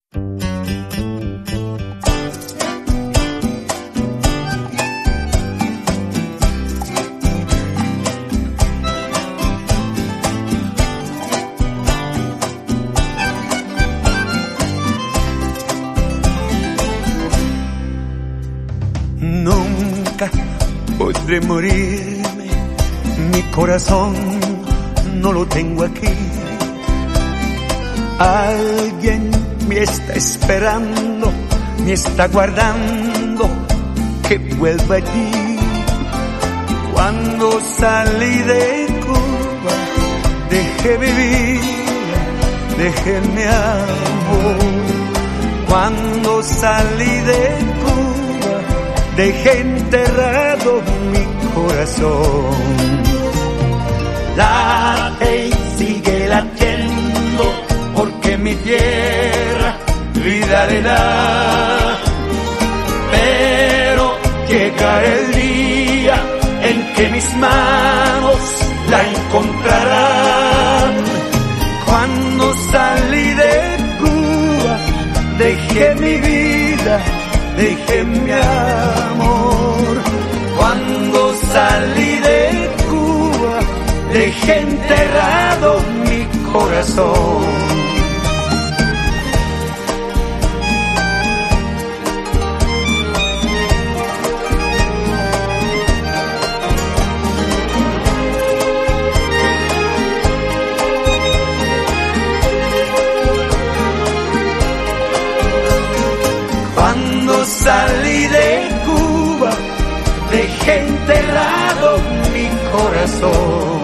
Nunca podré morirme, mi corazón no lo tengo aquí. Alguien me está esperando, me está guardando que vuelva allí. Cuando salí de Cuba, dejé vivir, dejé mi amor. Cuando salí de Cuba, dejé enterrado mi corazón. Late y sigue latiendo, porque mi tierra vida le da. Pero llegará el día en que mis manos la encontrarán. Cuando salí de Cuba, dejé mi vida, dejé mi amor. Cuando salí de Cuba, dejé enterrado mi corazón. Cuando salí de Cuba, dejé enterrado mi corazón.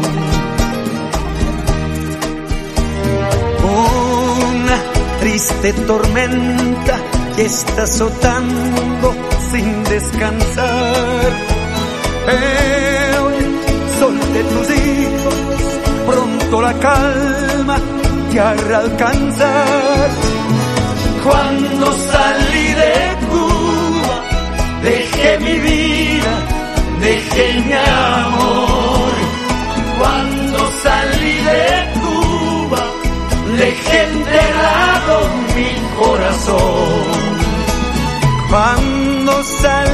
Una triste tormenta que está azotando sin descansar. Pero el sol de tus hijos, pronto la calma te hará alcanzar. Cuando salí de Cuba, dejé mi vida, dejé mi amor. Cuando salí de Cuba, dejé enterrado mi corazón. Cuando salí